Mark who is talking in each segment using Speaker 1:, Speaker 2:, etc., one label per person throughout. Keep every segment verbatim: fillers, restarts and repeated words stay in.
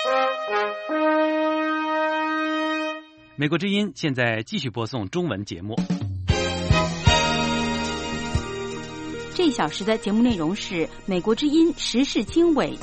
Speaker 1: 美国之音现在继续播送中文节目。
Speaker 2: 这一小时的节目内容是美国之音时事经纬。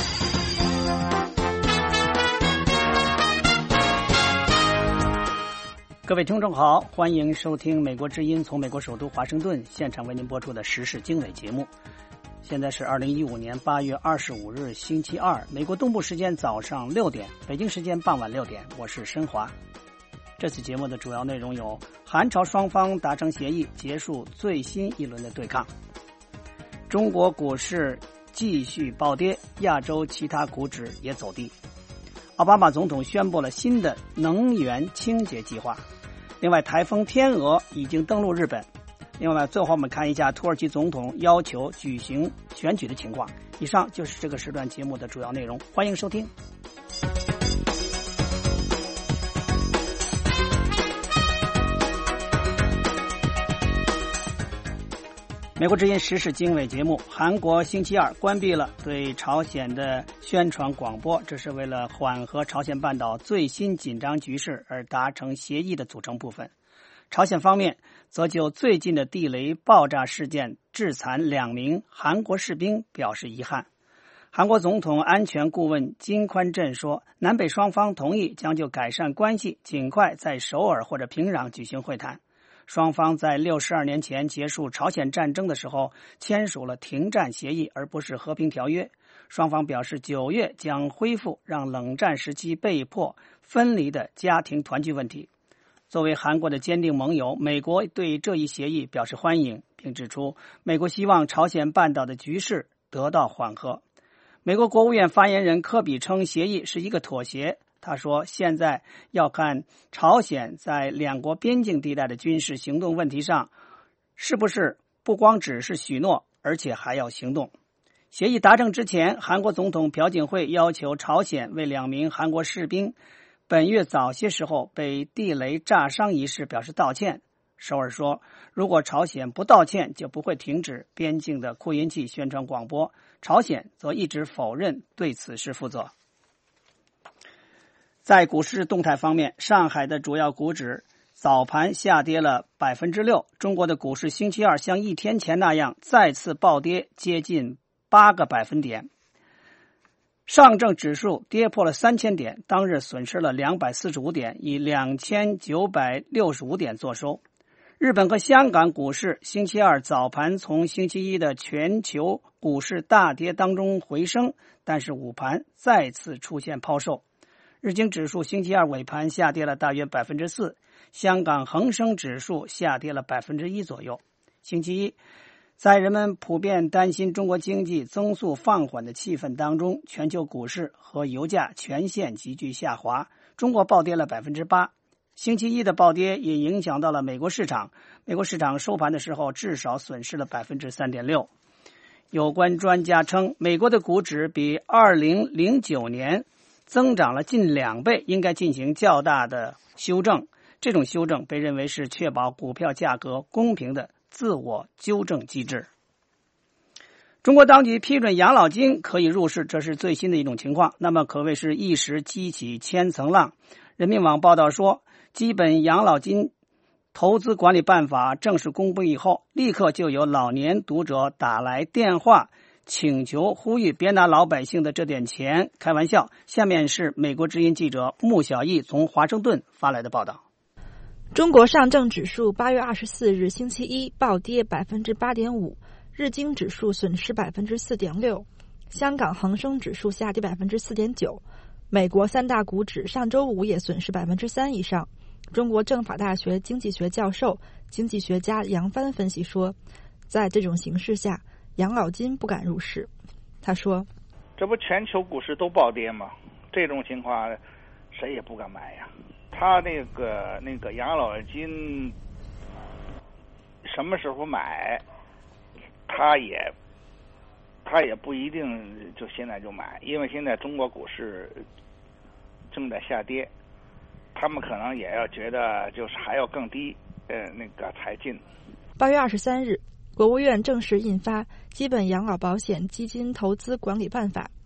Speaker 3: 各位听众好，欢迎收听美国之音从美国首都华盛顿现场为您播出的时事经纬节目。现在是二零一五年八月二十五日星期二，美国东部时间早上六点，北京时间傍晚六点，我是申华。这次节目的主要内容有：韩朝双方达成协议，结束最新一轮的对抗；中国股市继续暴跌，亚洲其他股指也走低；奥巴马总统宣布了新的能源清洁计划；另外，台风天鹅已经登陆日本；另外，最后我们看一下土耳其总统要求举行选举的情况。以上就是这个时段节目的主要内容，欢迎收听。美国之音时事经纬节目，韩国星期二关闭了对朝鲜的宣传广播，这是为了缓和朝鲜半岛最新紧张局势而达成协议的组成部分。朝鲜方面则就最近的地雷爆炸事件致残两名韩国士兵表示遗憾。韩国总统安全顾问金宽镇说，南北双方同意将就改善关系尽快在首尔或者平壤举行会谈。双方在六十二年前结束朝鲜战争的时候签署了停战协议，而不是和平条约。双方表示九月将恢复让冷战时期被迫分离的家庭团聚问题。作为韩国的坚定盟友，美国对这一协议表示欢迎，并指出美国希望朝鲜半岛的局势得到缓和。美国国务院发言人科比称协议是一个妥协。他说，现在要看朝鲜在两国边境地带的军事行动问题上是不是不光只是许诺，而且还要行动。协议达成之前，韩国总统朴槿惠要求朝鲜为两名韩国士兵本月早些时候被地雷炸伤一事表示道歉。首尔说，如果朝鲜不道歉，就不会停止边境的扩音器宣传广播。朝鲜则一直否认对此事负责。在股市动态方面，上海的主要股指早盘下跌了 百分之六， 中国的股市星期二像一天前那样再次暴跌接近八个百分点。上证指数跌破了三千点，当日损失了两百四十五点，以两千九百六十五点作收。日本和香港股市星期二早盘从星期一的全球股市大跌当中回升，但是午盘再次出现抛售。日经指数星期二尾盘下跌了大约 百分之四， 香港恒生指数下跌了 百分之一 左右。星期一，在人们普遍担心中国经济增速放缓的气氛当中，全球股市和油价全线急剧下滑，中国暴跌了 百分之八。 星期一的暴跌也影响到了美国市场，美国市场收盘的时候至少损失了 百分之三点六。 有关专家称，美国的股指比二零零九年增长了近两倍，应该进行较大的修正。这种修正被认为是确保股票价格公平的自我纠正机制。中国当局批准养老金可以入市，这是最新的一种情况，那么可谓是一时激起千层浪。人民网报道说，基本养老金投资管理办法正式公布以后，立刻就有老年读者打来电话请求呼吁别拿老百姓的这点钱开玩笑。下面是美国之音记者穆小艺从华盛顿发来的报道。
Speaker 4: 中国上证指数八月二十四日星期一暴跌 百分之八点五， 日经指数损失 百分之四点六， 香港恒生指数下跌 百分之四点九， 美国三大股指上周五也损失 百分之三 以上。中国政法大学经济学教授、经济学家杨帆分析说，在这种形势下，养老金不敢入市。他说，
Speaker 5: 这不全球股市都暴跌吗？这种情况谁也不敢买呀。他那个那个养老金什么时候买，他也他也不一定就现在就买，因为现在中国股市正在下跌，他们可能也要觉得就是还要更低，呃，那个才进。
Speaker 4: 八月二十三日，国务院正式印发《基本养老保险基金投资管理办法》。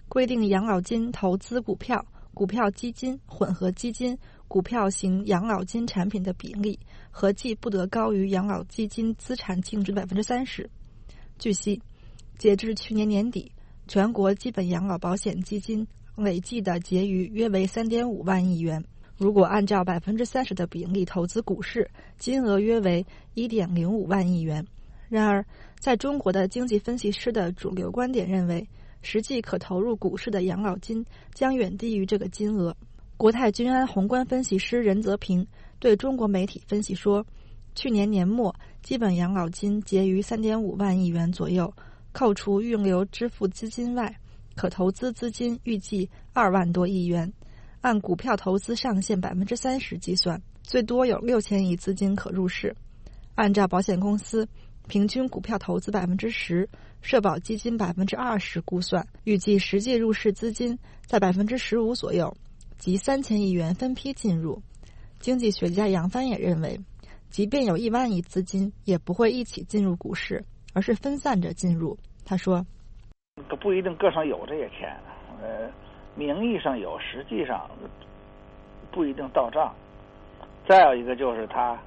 Speaker 4: 规定养老金投资股票、股票基金、混合基金、股票型养老金产品的比例合计不得高于养老基金资产净值的百分之三十。据悉，截至去年年底，全国基本养老保险基金累计的结余约为 三点五万亿元。如果按照百分之三十的比例投资股市，金额约为 一点零五万亿元。然而，在中国的经济分析师的主流观点认为，实际可投入股市的养老金将远低于这个金额。国泰君安宏观分析师任泽平对中国媒体分析说，去年年末基本养老金结余 三点五万亿元左右，扣除预留支付资金外，可投资资金预计二万多亿元。按股票投资上限 百分之三十 计算，最多有六千亿资金可入市。按照保险公司平均股票投资 百分之十， 社保基金 百分之二十 估算，预计实际入市资金在 百分之十五 左右，即三千亿元分批进入。经济学家杨帆也认为，即便有一万亿资金，也不会一起进入股市，而是分散着进入。他说，
Speaker 5: 不一定个上有这些钱，呃，名义上有，实际上不一定到账。再有一个就是他，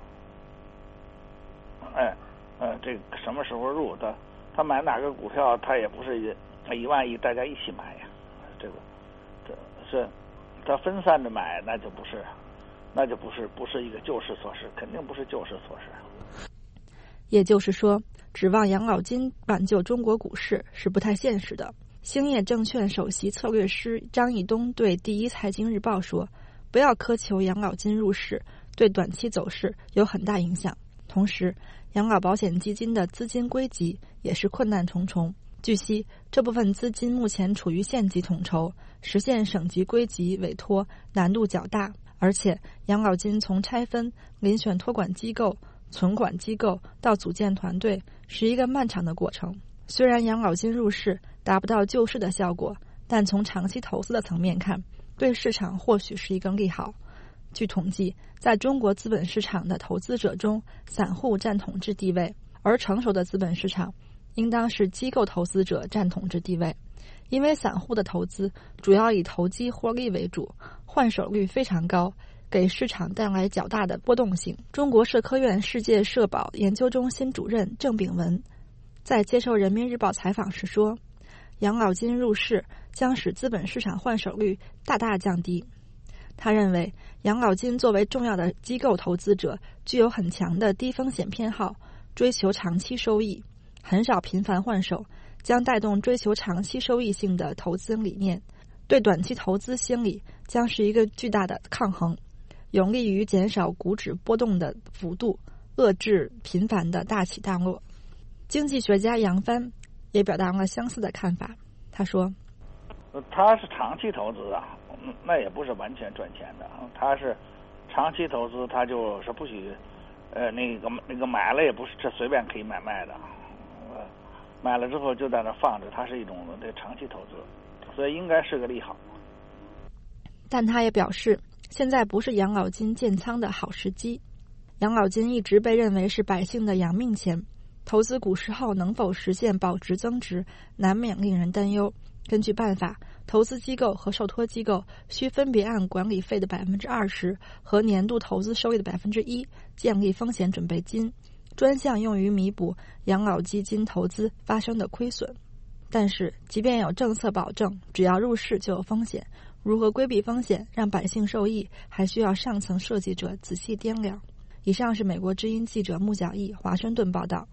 Speaker 5: 哎，呃，这个什么时候入他，他买哪个股票，他也不是一一万亿大家一起买呀，这个，这是他分散着买，那就不是，那就不是不是一个救市措施，肯定不是救市措施。
Speaker 4: 也就是说，指望养老金挽救中国股市是不太现实的。兴业证券首席策略师张义东对第一财经日报说，不要苛求养老金入市，对短期走势有很大影响。同时，养老保险基金的资金归集也是困难重重。据悉，这部分资金目前处于县级统筹，实现省级归集委托难度较大，而且养老金从拆分、遴选托管机构、存管机构到组建团队是一个漫长的过程。虽然养老金入市达不到救市的效果，但从长期投资的层面看，对市场或许是一个利好。据统计，在中国资本市场的投资者中，散户占统治地位，而成熟的资本市场应当是机构投资者占统治地位。因为散户的投资主要以投机获利为主，换手率非常高，给市场带来较大的波动性。中国社科院世界社保研究中心主任郑炳文在接受人民日报采访时说，养老金入市将使资本市场换手率大大降低。他认为，养老金作为重要的机构投资者，具有很强的低风险偏好，追求长期收益，很少频繁换手，将带动追求长期收益性的投资理念，对短期投资心理将是一个巨大的抗衡，有利于减少股指波动的幅度，遏制频繁的大起大落。经济学家杨帆也表达了相似的看法。他说，
Speaker 5: 他是长期投资啊，那也不是完全赚钱的，他是长期投资，他就是不许呃那个那个买了也不是这随便可以买卖的，呃买了之后就在那放着，它是一种这长期投资，所以应该是个利好。
Speaker 4: 但他也表示，现在不是养老金建仓的好时机。养老金一直被认为是百姓的养命钱，投资股市后能否实现保值增值，难免令人担忧。根据办法，投资机构和受托机构需分别按管理费的 百分之二十 和年度投资收益的 百分之一 建立风险准备金，专项用于弥补养老基金投资发生的亏损。但是，即便有政策保证，只要入市就有风险，如何规避风险，让百姓受益，还需要上层设计者仔细掂量。以上是美国之音记者穆角义华盛顿报道。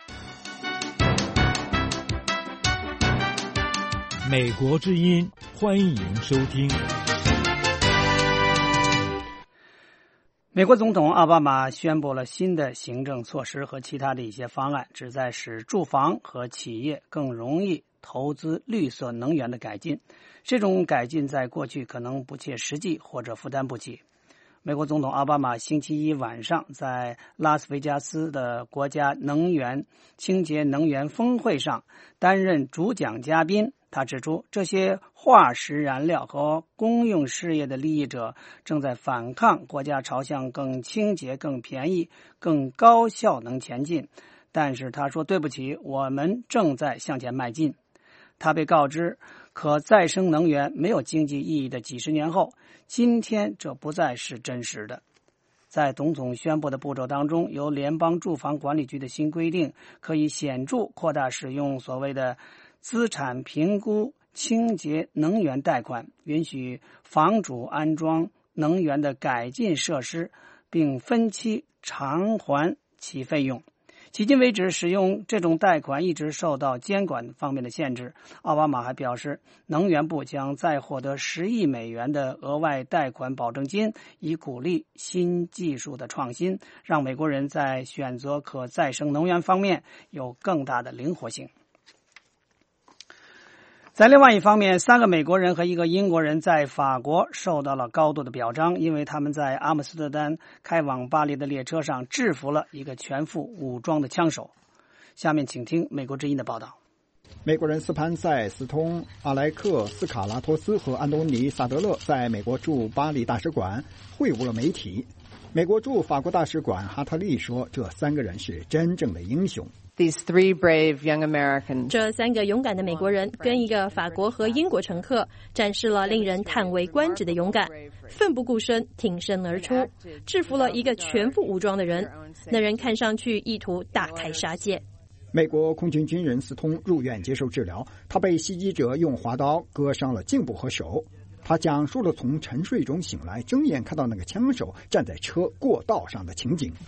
Speaker 6: 美国之音，欢迎收听。
Speaker 3: 美国总统奥巴马宣布了新的行政措施和其他的一些方案，旨在使住房和企业更容易投资绿色能源的改进。这种改进在过去可能不切实际或者负担不起。美国总统奥巴马星期一晚上在拉斯维加斯的国家能源清洁能源峰会上担任主讲嘉宾。他指出，这些化石燃料和公用事业的利益者正在反抗国家朝向更清洁、更便宜、更高效能前进。但是他说，对不起，我们正在向前迈进。他被告知， 可再生能源没有经济意义的几十年后，今天这不再是真实的。在总统宣布的步骤当中，由联邦住房管理局的新规定可以显著扩大使用所谓的资产评估清洁能源贷款，允许房主安装能源的改进设施，并分期偿还其费用。迄今为止，使用这种贷款一直受到监管方面的限制。奥巴马还表示，能源部将再获得十亿美元的额外贷款保证金，以鼓励新技术的创新，让美国人在选择可再生能源方面有更大的灵活性。在另外一方面，三个美国人和一个英国人在法国受到了高度的表彰，因为他们在阿姆斯特丹开往巴黎的列车上制服了一个全副武装的枪手。下面请听美国之音的报道。
Speaker 7: 美国人斯潘塞斯通、阿莱克斯卡拉托斯和安东尼萨德勒在美国驻巴黎大使馆会晤了媒体。美国驻法国大使馆哈特利说，这三个人是真正的英雄。
Speaker 8: These three brave young Americans.
Speaker 9: 这三个勇敢的美国人跟一个法国和英国乘客展示了令人叹为观止的勇敢，奋不顾身挺身而出，制服了一个全副武装的人。那人看上去意图大开杀戒。
Speaker 7: 美国空军军人斯通入院接受治疗，他被袭击者用滑刀割伤了颈部和手。他讲述了从沉睡中醒来，睁眼看到那个枪手站在车过道上的情景。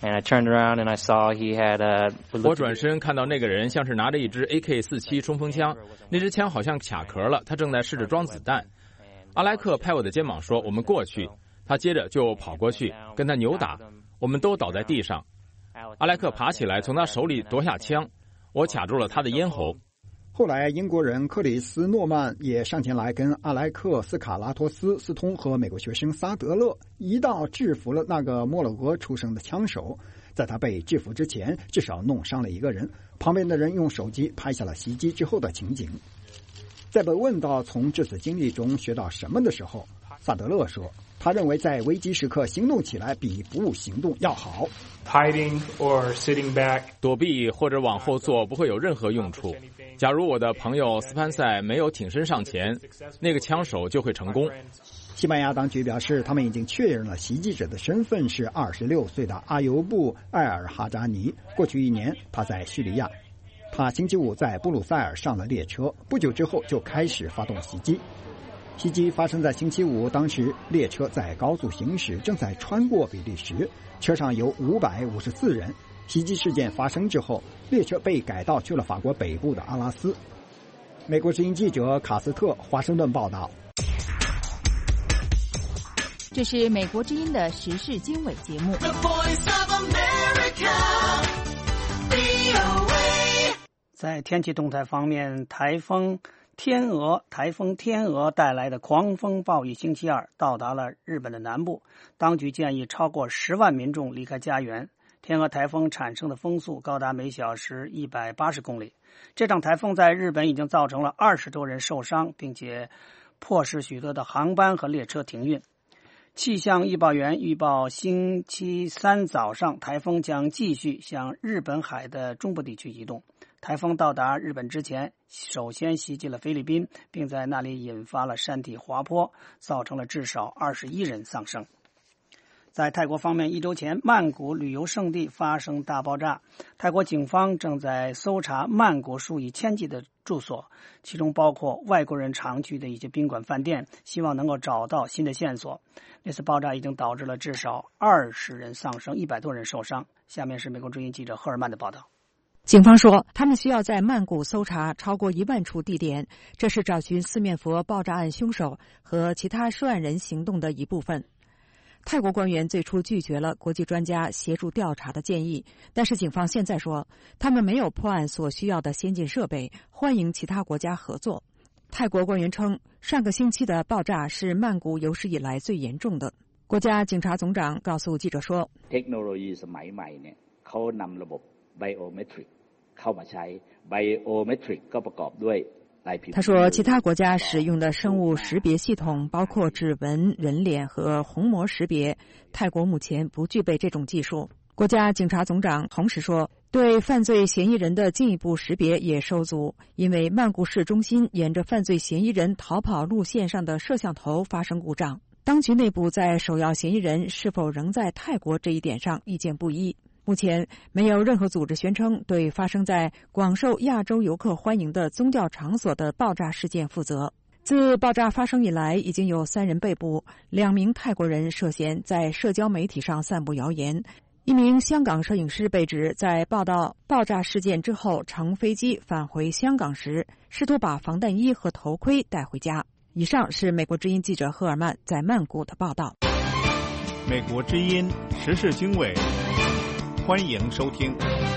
Speaker 10: 我转身看到那个人像是拿着一支 A K 四七 冲锋枪，那支枪好像卡壳了，他正在试着装子弹。阿莱克拍我的肩膀说：“我们过去。”他接着就跑过去跟他扭打，我们都倒在地上。阿莱克爬起来从他手里夺下枪，我卡住了他的咽喉。
Speaker 7: 后来英国人克里斯诺曼也上前来跟阿莱克斯卡拉托斯斯通和美国学生萨德勒一道制服了那个摩洛哥出生的枪手。在他被制服之前，至少弄伤了一个人。旁边的人用手机拍下了袭击之后的情景。在被问到从这次经历中学到什么的时候，萨德勒说，他认为在危机时刻行动起来比不行动要好。
Speaker 11: Hiding or sitting back.
Speaker 10: 躲避或者往后坐不会有任何用处。假如我的朋友斯潘塞没有挺身上前，那个枪手就会成功。
Speaker 7: 西班牙当局表示，他们已经确认了袭击者的身份是二十六岁的阿尤布·艾尔哈扎尼。过去一年，他在叙利亚。他星期五在布鲁塞尔上了列车，不久之后就开始发动袭击。袭击发生在星期五，当时列车在高速行驶，正在穿过比利时，车上有五百五十四人。袭击事件发生之后，列车被改道去了法国北部的阿拉斯。美国之音记者卡斯特华盛顿报道。
Speaker 2: 这是美国之音的时事经纬节目。
Speaker 3: 在天气动态方面，台风天鹅台风天鹅带来的狂风暴雨星期二到达了日本的南部，当局建议超过十万民众离开家园。天鹅台风产生的风速高达每小时一百八十公里。这场台风在日本已经造成了二十多人受伤，并且迫使许多的航班和列车停运。气象预报员预报星期三早上，台风将继续向日本海的中部地区移动。台风到达日本之前，首先袭击了菲律宾，并在那里引发了山体滑坡，造成了至少二十一人丧生。在泰国方面，一周前曼谷旅游胜地发生大爆炸，泰国警方正在搜查曼谷数以千计的住所，其中包括外国人常去的一些宾馆饭店，希望能够找到新的线索。那次爆炸已经导致了至少二十人丧生，一百多人受伤。下面是美国之音记者赫尔曼的报道。
Speaker 12: 警方说，他们需要在曼谷搜查超过一万处地点，这是找寻四面佛爆炸案凶手和其他涉案人行动的一部分。泰国官员最初拒绝了国际专家协助调查的建议，但是警方现在说，他们没有破案所需要的先进设备，欢迎其他国家合作。泰国官员称，上个星期的爆炸是曼谷有史以来最严重的。国家警察总长告诉记者說，他说，其他国家使用的生物识别系统包括指纹、人脸和虹膜识别，泰国目前不具备这种技术。国家警察总长同时说， 对犯罪嫌疑人的进一步识别也受阻，因为曼谷市中心沿着犯罪嫌疑人逃跑路线上的摄像头发生故障。当局内部在首要嫌疑人是否仍在泰国这一点上意见不一。目前没有任何组织宣称对发生在广受亚洲游客欢迎的宗教场所的爆炸事件负责。自爆炸发生以来，已经有三人被捕，两名泰国人涉嫌在社交媒体上散布谣言。一名香港摄影师被指在报道爆炸事件之后乘飞机返回香港时，试图把防弹衣和头盔带回家。以上是美国之音记者赫尔曼在曼谷的报道。
Speaker 13: 美国之音时事经纬，欢迎收听。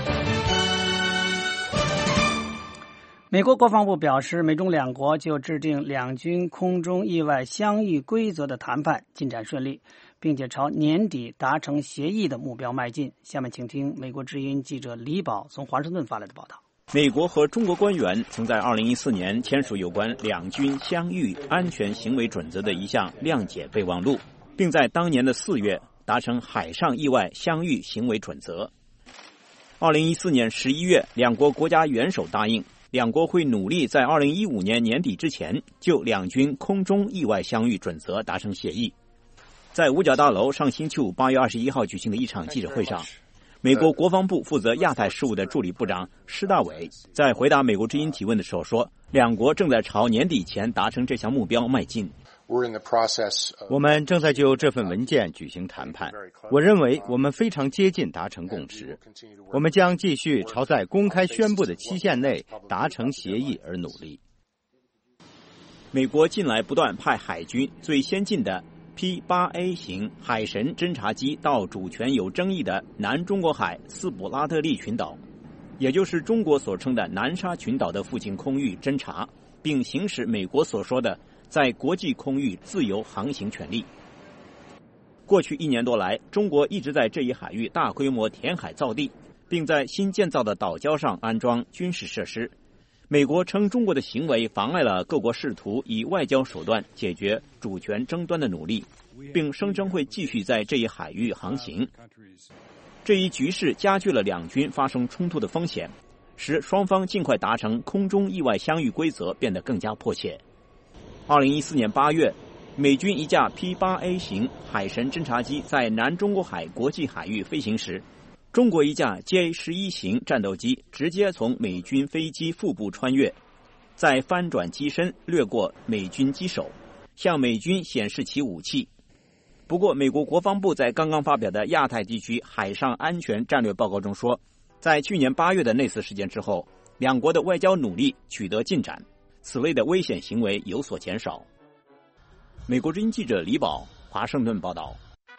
Speaker 3: 美国国防部表示，美中两国就制定两军空中意外相遇规则的谈判进展顺利，并且朝年底达成协议的目标迈进。下面请听美国之音记者李宝从华盛顿发来的报道。
Speaker 14: 美国和中国官员曾在二零一四年签署有关两军相遇安全行为准则的一项谅解备忘录，并在当年的四月达成海上意外相遇行为准则。二零一四年十一月，两国国家元首答应，两国会努力在二零一五年年底之前就两军空中意外相遇准则达成协议。在五角大楼上星期五八月二十一号举行的一场记者会上，美国国防部负责亚太事务的助理部长施大伟在回答美国之音提问的时候说，两国正在朝年底前达成这项目标迈进。
Speaker 15: 我们正在就这份文件举行谈判，我认为我们非常接近达成共识。我们将继续朝在公开宣布的期限内达成协议而努力。
Speaker 14: 美国近来不断派海军最先进的 P 八 A 型海神侦察机到主权有争议的南中国海斯普拉特利群岛，也就是中国所称的南沙群岛的附近空域侦察，并行使美国所说的在国际空域自由航行权利。过去一年多来，中国一直在这一海域大规模填海造地，并在新建造的岛礁上安装军事设施。美国称中国的行为妨碍了各国试图以外交手段解决主权争端的努力，并声称会继续在这一海域航行。这一局势加剧了两军发生冲突的风险，使双方尽快达成空中意外相遇规则变得更加迫切。二零一四年八月，美军一架 P 八 A 型海神侦察机在南中国海国际海域飞行时，中国一架 J 十一 型战斗机直接从美军飞机腹部穿越，再翻转机身掠过美军机首，向美军显示其武器。不过，美国国防部在刚刚发表的亚太地区海上安全战略报告中说，在去年八月的那次事件之后，两国的外交努力取得进展，此类的危险行为有所减少。美国之音记者李宝，华盛顿报道。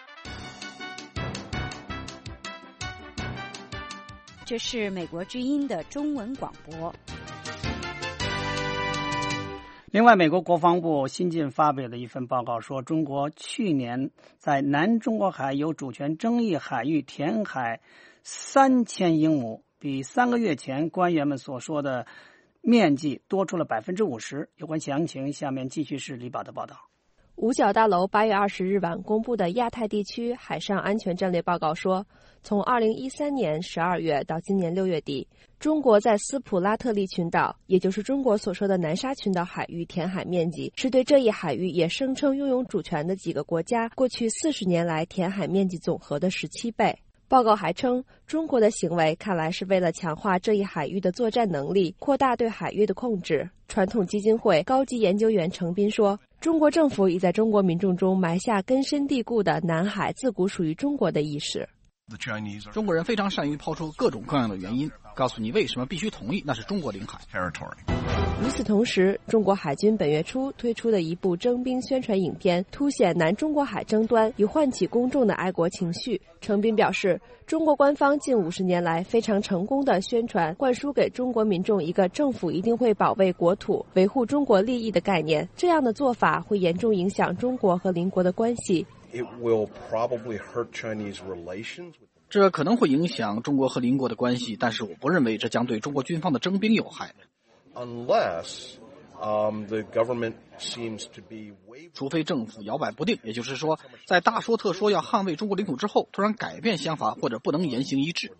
Speaker 2: 这是美国之音的中文广播。
Speaker 3: 另外，美国国防部新近发表的一份报告说，中国去年在南中国海有主权争议海域填海三千英亩，比三个月前官员们所说的面积多出了百分之五十。有关详情，下面继续是李宝的报道。
Speaker 9: 五角大楼八月二十日晚公布的亚太地区海上安全战略报告说，从二零一三年十二月到今年六月底，中国在斯普拉特利群岛，也就是中国所说的南沙群岛海域填海面积，是对这一海域也声称拥有主权的几个国家过去四十年来填海面积总和的十七倍。报告还称，中国的行为看来是为了强化这一海域的作战能力，扩大对海域的控制。传统基金会高级研究员程斌说，中国政府已在中国民众中埋下根深蒂固的南海自古属于中国的意识。
Speaker 16: 中国人非常善于抛出各种各样的原因，告诉你为什么必须同意那是中国领海。
Speaker 9: 与此同时，中国海军本月初推出的一部征兵宣传影片，凸显南中国海争端，以唤起公众的爱国情绪。程斌表示，中国官方近五十年来非常成功的宣传，灌输给中国民众一个政府一定会保卫国土、维护中国利益的概念。这样的做法会严重影响中国和邻国的关系。
Speaker 17: It will probably hurt Chinese relations.
Speaker 16: 这可能会影响中国和邻国的关系，但是我不认为这将对中国军方的征兵有害。
Speaker 17: Unless Um, the government seems to be
Speaker 16: 除非政府摇摆不定，也就是说，在大说特说要捍卫中国领土之后，突然改变想法或者不能言行一致。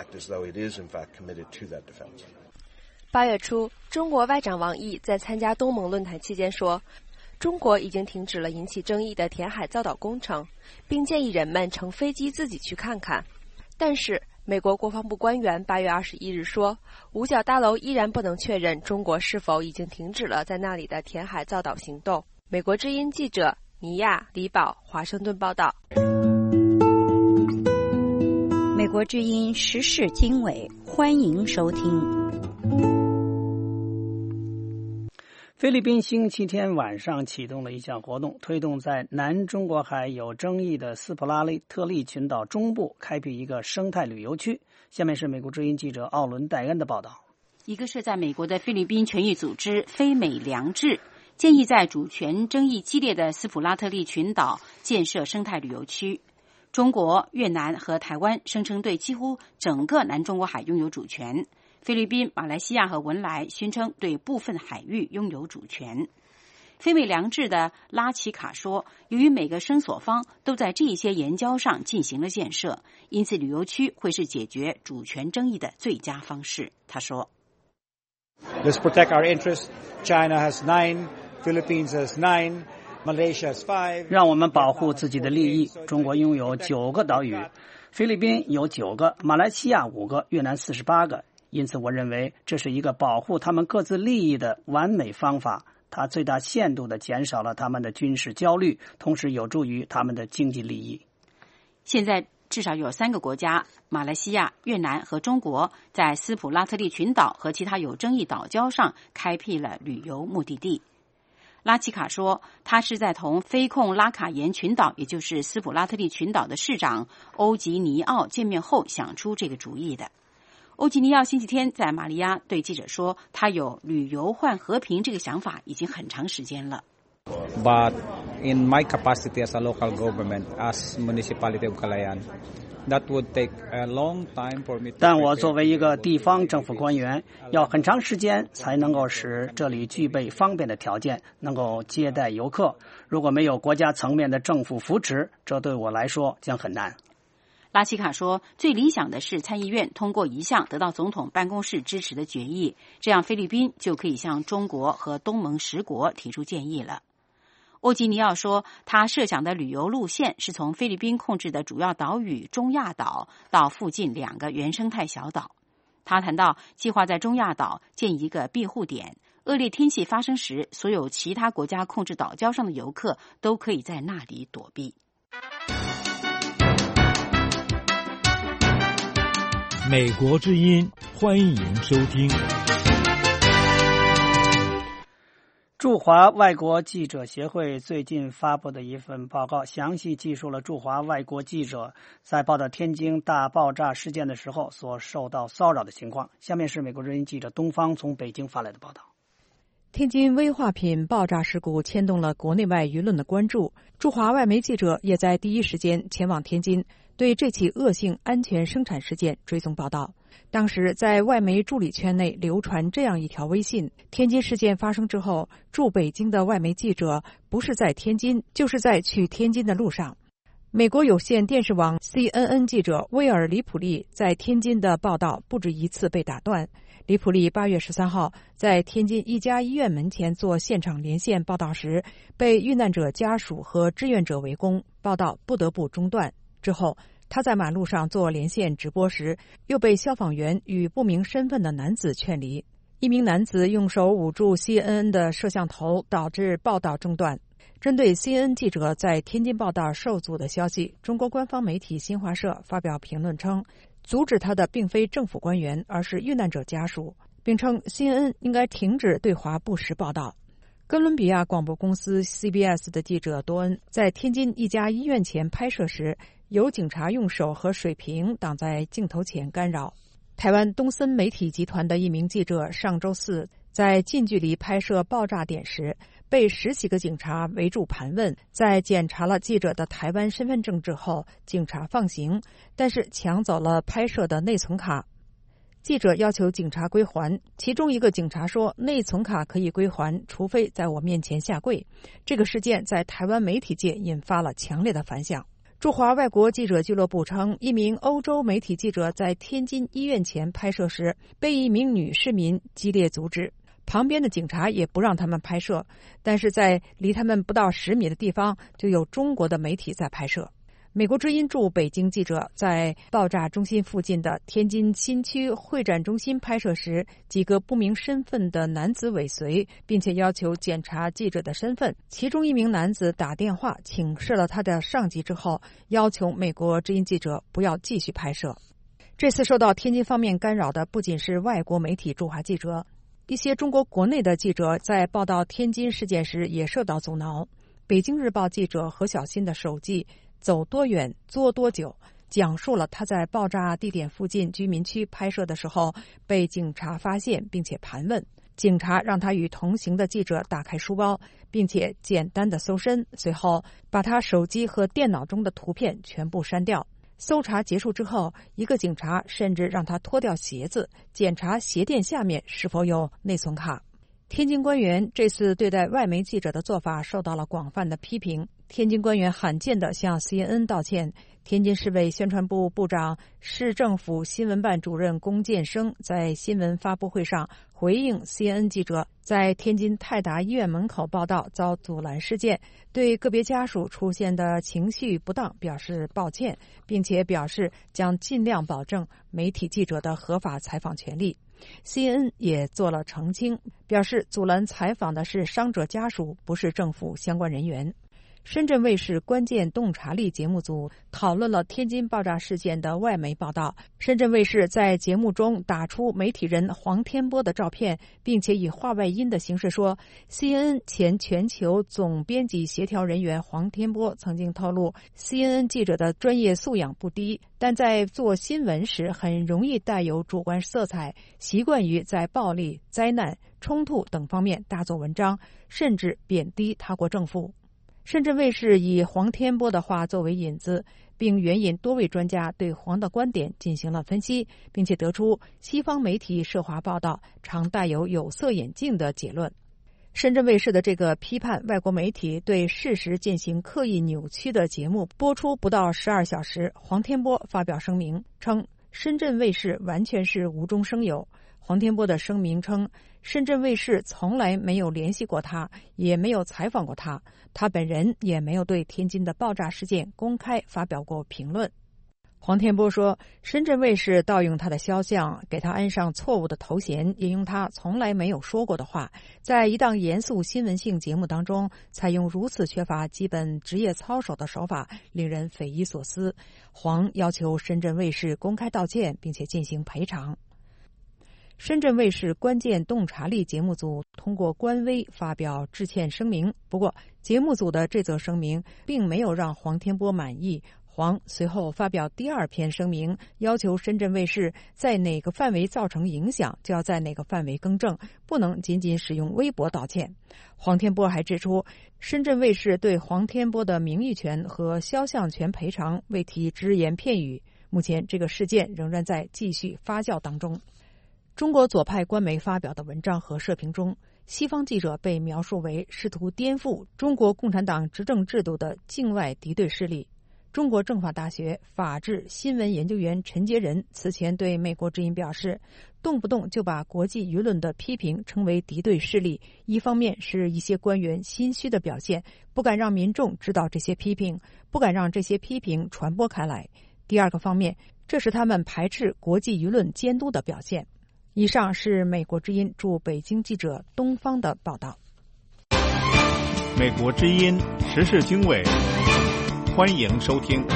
Speaker 18: 八月初，中国外长王毅在参加东盟论坛期间说，中国已经停止了引起争议的填海造岛工程，并建议人们乘飞机自己去看看。但是美国国防部官员八月二十一日说，五角大楼依然不能确认中国是否已经停止了在那里的填海造岛行动。美国之音记者尼亚·李宝华盛顿报道。
Speaker 2: 美国之音时事经纬，欢迎收听。
Speaker 3: 菲律宾星期天晚上启动了一项活动，推动在南中国海有争议的斯普拉特利群岛中部开辟一个生态旅游区。下面是美国之音记者奥伦戴恩的报道。
Speaker 2: 一个设在美国的菲律宾权益组织非美良治建议在主权争议激烈的斯普拉特利群岛建设生态旅游区。中国、越南和台湾声称对几乎整个南中国海拥有主权。菲律宾、马来西亚和文莱宣称对部分海域拥有主权。非美良治的拉奇卡说，由于每个声索方都在这些岩礁上进行了建设，因此旅游区会是解决主权争议的最佳方式。他说
Speaker 19: Let's protect our interests. China has nine, Philippines has nine, Malaysia has five.
Speaker 3: 让我们保护自己的利益。中国拥有九个岛屿，菲律宾有九个，马来西亚五个，越南四十八个。因此我认为这是一个保护他们各自利益的完美方法，它最大限度地减少了他们的军事焦虑，同时有助于他们的经济利益。现在至少有三个国家，马来西亚、越南和中国，在斯普拉特利群岛和其他有争议岛礁上开辟了旅游目的地。拉奇卡说，他是在同菲控拉卡岩群岛，也就是斯普拉特利群岛的市长欧吉尼奥见面后想出这个主意的。欧吉尼奥星期天在马尼拉对记者说，他有旅游换和平这个想法已经很长时间了。
Speaker 20: But in my capacity as a local government, as municipality of Calayan, that would take a long time for me to...
Speaker 3: 但我作为一个地方政府官员，要很长时间才能够使这里具备方便的条件，能够接待游客。如果没有国家层面的政府扶持，这对我来说将很难。拉奇卡说，最理想的是参议院通过一项得到总统办公室支持的决议，这样菲律宾就可以向中国和东盟十国提出建议了。欧吉尼奥说，他设想的旅游路线是从菲律宾控制的主要岛屿中亚岛到附近两个原生态小岛。他谈到计划在中亚岛建一个庇护点，恶劣天气发生时，所有其他国家控制岛礁上的游客都可以在那里躲避。
Speaker 6: 美国之音，欢迎收听。
Speaker 3: 驻华外国记者协会最近发布的一份报告，详细记述了驻华外国记者在报道天津大爆炸事件的时候所受到骚扰的情况。下面是美国之音记者东方从北京发来的报道。
Speaker 12: 天津危化品爆炸事故牵动了国内外舆论的关注，驻华外媒记者也在第一时间前往天津，对这起恶性安全生产事件追踪报道。当时在外媒助理圈内流传这样一条微信：天津事件发生之后，驻北京的外媒记者不是在天津，就是在去天津的路上。美国有线电视网 C N N 记者威尔·里普利在天津的报道不止一次被打断。里普利八月十三号在天津一家医院门前做现场连线报道时，被遇难者家属和志愿者围攻，报道不得不中断。之后他在马路上做连线直播时，又被消防员与不明身份的男子劝离。一名男子用手捂住 C N N 的摄像头，导致报道中断。针对 C N N 记者在天津报道受阻的消息，中国官方媒体新华社发表评论称，阻止他的并非政府官员，而是遇难者家属，并称 C N N 应该停止对华不实报道。哥伦比亚广播公司 C B S 的记者多恩在天津一家医院前拍摄时，有警察用手和水瓶挡在镜头前干扰。台湾东森媒体集团的一名记者上周四在近距离拍摄爆炸点时，被十几个警察围住盘问，在检查了记者的台湾身份证之后，警察放行，但是抢走了拍摄的内存卡。 记者要求警察归还，其中一个警察说内存卡可以归还，除非在我面前下跪。这个事件在台湾媒体界引发了强烈的反响。驻华外国记者俱乐部称，一名欧洲媒体记者在天津医院前拍摄时被一名女市民激烈阻止，旁边的警察也不让他们拍摄，但是在离他们不到十米的地方就有中国的媒体在拍摄。美国之音驻北京记者在爆炸中心附近的天津新区会展中心拍摄时，几个不明身份的男子尾随，并且要求检查记者的身份。其中一名男子打电话请示了他的上级之后，要求美国之音记者不要继续拍摄。这次受到天津方面干扰的不仅是外国媒体驻华记者，一些中国国内的记者在报道天津事件时也受到阻挠。北京日报记者何小新的手记走多远作多久讲述了他在爆炸地点附近居民区拍摄的时候被警察发现并且盘问，警察让他与同行的记者打开书包，并且简单的搜身，随后把他手机和电脑中的图片全部删掉。搜查结束之后，一个警察甚至让他脱掉鞋子，检查鞋垫下面是否有内存卡。天津官员这次对待外媒记者的做法受到了广泛的批评。天津官员罕见地向 C N N 道歉。天津市委宣传部部长、市政府新闻办主任龚建生在新闻发布会上回应 C N N 记者在天津泰达医院门口报道遭阻拦事件，对个别家属出现的情绪不当表示抱歉，并且表示将尽量保证媒体记者的合法采访权利。C N N 也做了澄清，表示阻拦采访的是伤者家属，不是政府相关人员。深圳卫视关键洞察力节目组讨论了天津爆炸事件的外媒报道。深圳卫视在节目中打出媒体人黄天波的照片，并且以话外音的形式说 C N N 前全球总编辑协调人员黄天波曾经透露 C N N 记者的专业素养不低，但在做新闻时很容易带有主观色彩，习惯于在暴力、灾难、冲突等方面大做文章，甚至贬低他国政府。深圳卫视以黄天波的话作为引子，并援引多位专家对黄的观点进行了分析，并且得出西方媒体涉华报道常带有有色眼镜的结论。深圳卫视的这个批判外国媒体对事实进行刻意扭曲的节目播出不到十二小时，黄天波发表声明称，深圳卫视完全是无中生有。黄天波的声明称，深圳卫视从来没有联系过他，也没有采访过他，他本人也没有对天津的爆炸事件公开发表过评论。黄天波说，深圳卫视盗用他的肖像，给他安上错误的头衔，引用他从来没有说过的话，在一档严肃新闻性节目当中采用如此缺乏基本职业操守的手法，令人匪夷所思。黄要求深圳卫视公开道歉，并且进行赔偿。深圳卫视关键洞察力节目组通过官微发表致歉声明，不过节目组的这则声明并没有让黄天波满意。黄随后发表第二篇声明，要求深圳卫视在哪个范围造成影响，就要在哪个范围更正，不能仅仅使用微博道歉。黄天波还指出，深圳卫视对黄天波的名誉权和肖像权赔偿未提只言片语。目前这个事件仍然在继续发酵当中。中国左派官媒发表的文章和社评中，西方记者被描述为试图颠覆中国共产党执政制度的境外敌对势力。中国政法大学法治新闻研究员陈杰仁此前对美国之音表示，动不动就把国际舆论的批评称为敌对势力，一方面是一些官员心虚的表现，不敢让民众知道这些批评，不敢让这些批评传播开来；第二个方面，这是他们排斥国际舆论监督的表现。以上是美国之音驻北京记者东方的报道。
Speaker 13: 美国之音时事经纬，欢迎收听。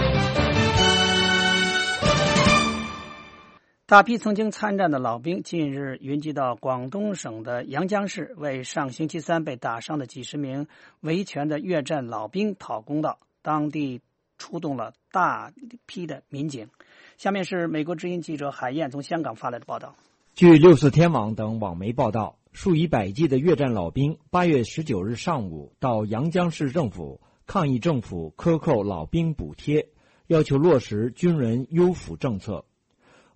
Speaker 3: 大批曾经参战的老兵近日云集到广东省的阳江市，为上星期三被打伤的几十名维权的越战老兵讨公道。当地出动了大批的民警。下面是美国之音记者海燕从香港发来的报道。
Speaker 6: 据六四天网等网媒报道，数以百计的越战老兵八月十九日上午到阳江市政府抗议政府克扣老兵补贴，要求落实军人优抚政策。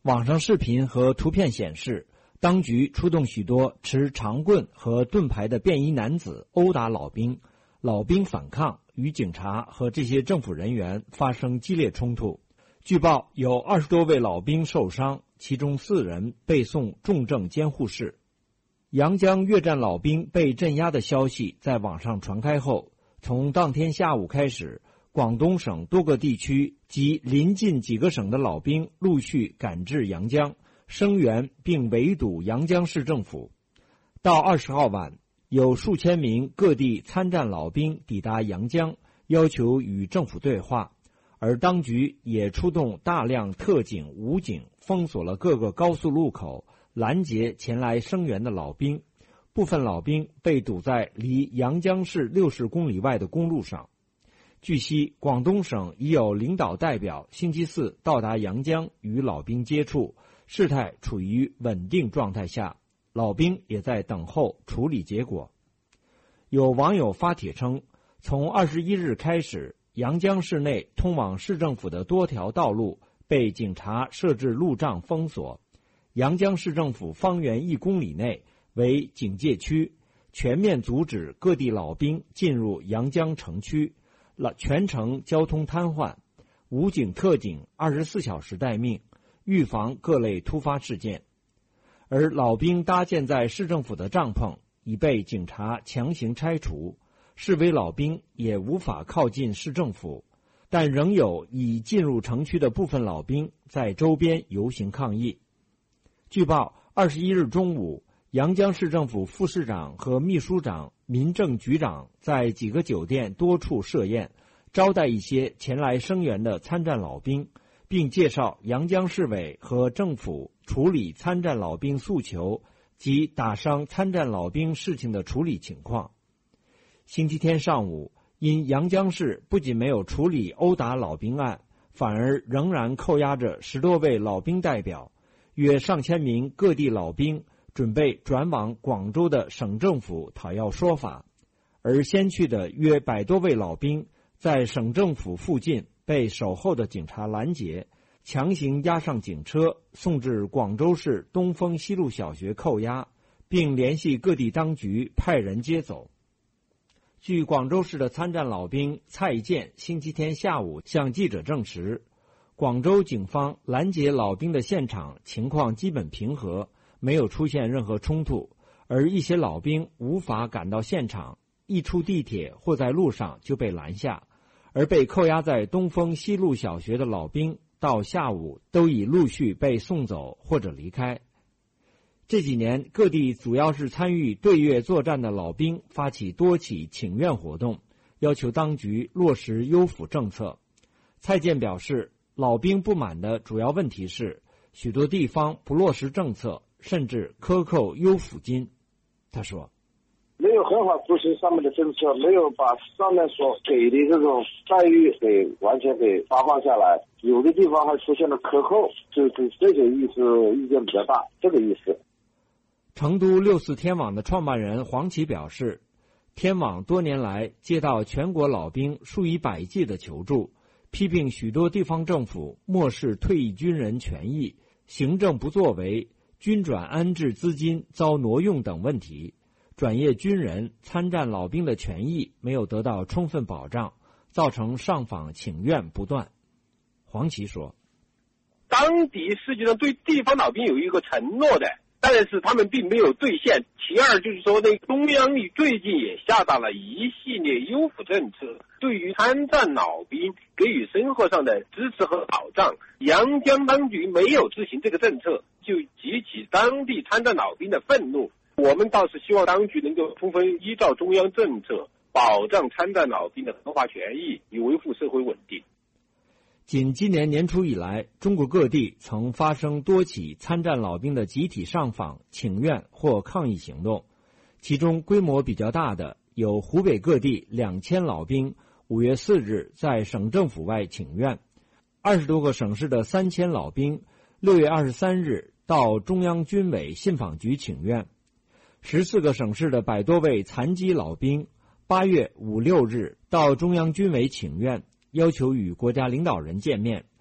Speaker 6: 网上视频和图片显示，当局出动许多持长棍和盾牌的便衣男子殴打老兵，老兵反抗，与警察和这些政府人员发生激烈冲突。据报有二十多位老兵受伤，其中四人被送重症监护室。阳江越战老兵被镇压的消息在网上传开后，从当天下午开始，广东省多个地区及邻近几个省的老兵陆续赶至阳江，声援并围堵阳江市政府。到二十号晚，有数千名各地参战老兵抵达阳江，要求与政府对话，而当局也出动大量特警、武警，封锁了各个高速路口，拦截前来声援的老兵。部分老兵被堵在离阳江市六十公里外的公路上。据悉，广东省已有领导代表星期四到达阳江与老兵接触，事态处于稳定状态下，老兵也在等候处理结果。有网友发帖称，从二十一日开始，阳江市内通往市政府的多条道路被警察设置路障封锁，阳江市政府方圆一公里内为警戒区，全面阻止各地老兵进入阳江城区，全城交通瘫痪，武警特警二十四小时待命，预防各类突发事件。而老兵搭建在市政府的帐篷已被警察强行拆除，示威老兵也无法靠近市政府，但仍有已进入城区的部分老兵在周边游行抗议。据报，二十一日中午，阳江市政府副市长和秘书长、民政局长在几个酒店多处设宴，招待一些前来声援的参战老兵，并介绍阳江市委和政府处理参战老兵诉求及打伤参战老兵事情的处理情况。星期天上午，因阳江市不仅没有处理殴打老兵案，反而仍然扣押着十多位老兵代表，约上千名各地老兵准备转往广州的省政府讨要说法，而先去的约百多位老兵在省政府附近被守候的警察拦截，强行押上警车，送至广州市东风西路小学扣押，并联系各地当局派人接走。据广州市的参战老兵蔡健星期天下午向记者证实，广州警方拦截老兵的现场情况基本平和，没有出现任何冲突，而一些老兵无法赶到现场，一出地铁或在路上就被拦下，而被扣押在东风西路小学的老兵到下午都已陆续被送走或者离开。这几年，各地主要是参与对越作战的老兵发起多起请愿活动，要求当局落实优抚政策。蔡健表示，老兵不满的主要问题是许多地方不落实政策，甚至克扣优抚金。他说，
Speaker 21: 没有很好执行上面的政策，没有把上面所给的这种待遇给完全给发放下来，有的地方还出现了克扣，就是这个意思，意见比较大，这个意思。
Speaker 6: 成都六四天网的创办人黄奇表示，天网多年来接到全国老兵数以百计的求助，批评许多地方政府漠视退役军人权益、行政不作为、军转安置资金遭挪用等问题，转业军人、参战老兵的权益没有得到充分保障，造成上访请愿不断。黄奇说，
Speaker 22: 当地实际上对地方老兵有一个承诺的，但是他们并没有兑现。其二就是说呢，中央最近也下达了一系列优抚政策，对于参战老兵给予生活上的支持和保障。阳江当局没有执行这个政策，就激起当地参战老兵的愤怒。我们倒是希望当局能够充分依照中央政策，保障参战老兵的合法权益，以维护社会稳定。
Speaker 6: 仅今年年初以来，中国各地曾发生多起参战老兵的集体上访、请愿或抗议行动，其中规模比较大的有湖北各地两千老兵五月四日在省政府外请愿，二十多个省市的三千老兵六月二十三日到中央军委信访局请愿，十四个省市的百多位残疾老兵八月五六日到中央军委请愿，要求与国家领导人见面。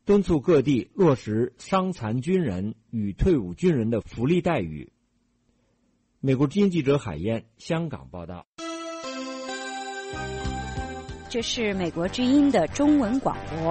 Speaker 6: 敦促各地落实伤残军人与退伍军人的福利待遇。美国之音记者海燕，香港报道。
Speaker 2: 这是美国之音的中文广播。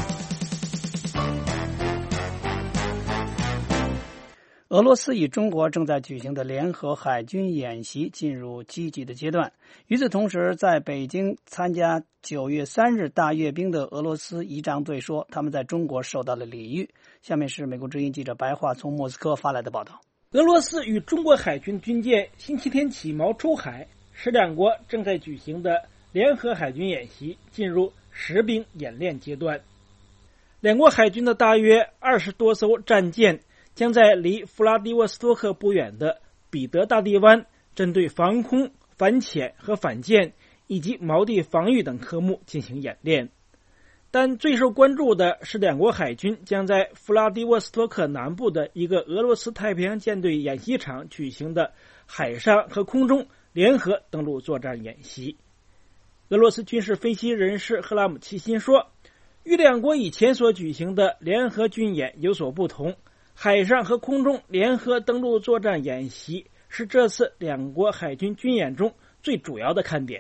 Speaker 3: 俄罗斯与中国正在举行的联合海军演习进入积极的阶段。与此同时，在北京参加九月三日大阅兵的俄罗斯仪仗队说，他们在中国受到了礼遇。下面是美国之音记者白桦从莫斯科发来的报道。
Speaker 1: 俄罗斯与中国海军军舰星期天起锚出海，使两国正在举行的联合海军演习进入实兵演练阶段。两国海军的大约二十多艘战舰将在离弗拉迪沃斯托克不远的彼得大堤湾针对防空、反潜和反舰以及锚地防御等科目进行演练。但最受关注的是两国海军将在弗拉迪沃斯托克南部的一个俄罗斯太平洋舰队演习场举行的海上和空中联合登陆作战演习。俄罗斯军事分析人士赫拉姆齐辛说，与两国以前所举行的联合军演有所不同，海上和空中联合登陆作战演习是这次两国海军军演中最主要的看点。